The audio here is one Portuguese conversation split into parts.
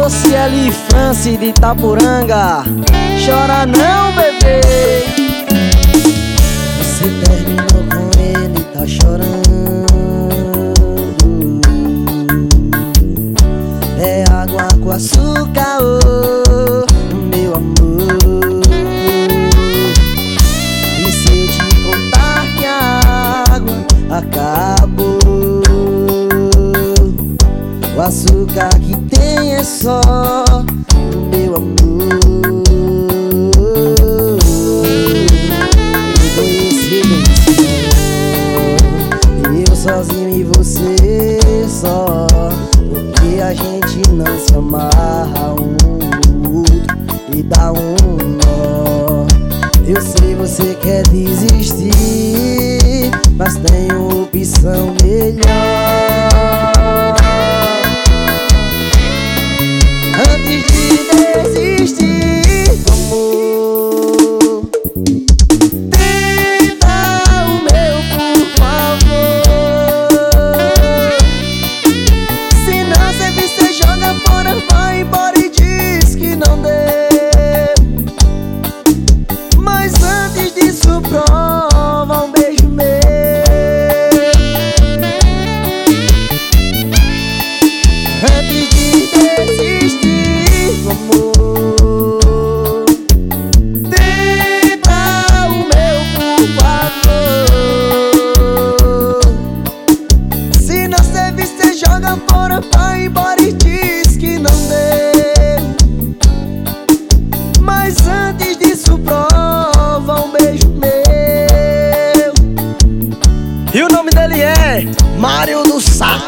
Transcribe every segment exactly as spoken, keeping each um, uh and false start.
Rocieli France de Itapuranga, chora não, bebê. Você terminou com ele, tá chorando. É água com açúcar, oh, meu amor. E se eu te contar que a água acabou, o açúcar que tem é só meu amor. Eu conheci você, eu sozinho e você só, porque a gente não se amarra um no outro e dá um nó. Eu sei você quer desistir, mas tem uma opção melhor. Antes de desistir, amor, tenta o meu, por favor. Se não servir, cê joga fora, vai embora e diz que não deu. Mas antes disso, prova um beijo meu. Antes de desistir, amor, tenta o meu, por favor. Se não servir, cê joga fora, vai embora e diz que não deu. Mas antes disso, prova um beijo meu. E o nome dele é Mário do Sax.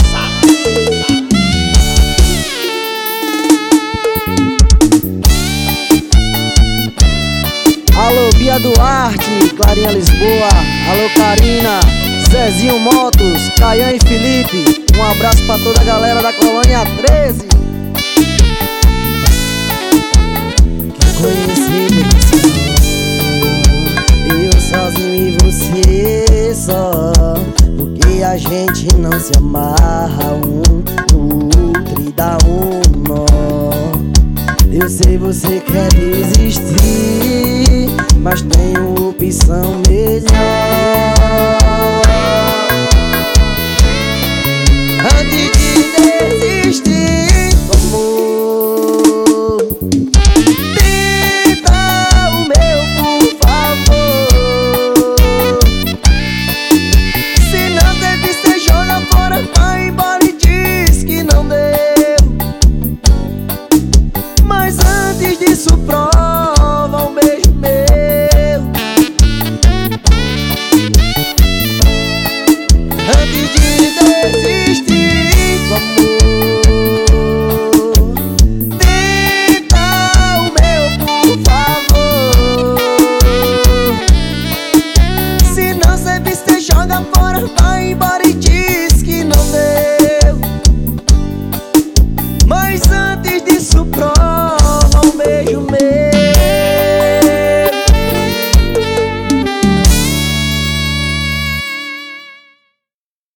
Alô, Bia Duarte, Clarinha Lisboa, alô, Karina, Zezinho Motos, Caian e Felipe. Um abraço pra toda a galera da Colônia treze. Conheci eu sozinho e você só, porque a gente não se amarra um no outro e dá um nó. Eu sei você quer desistir, mas tem uma opção melhor.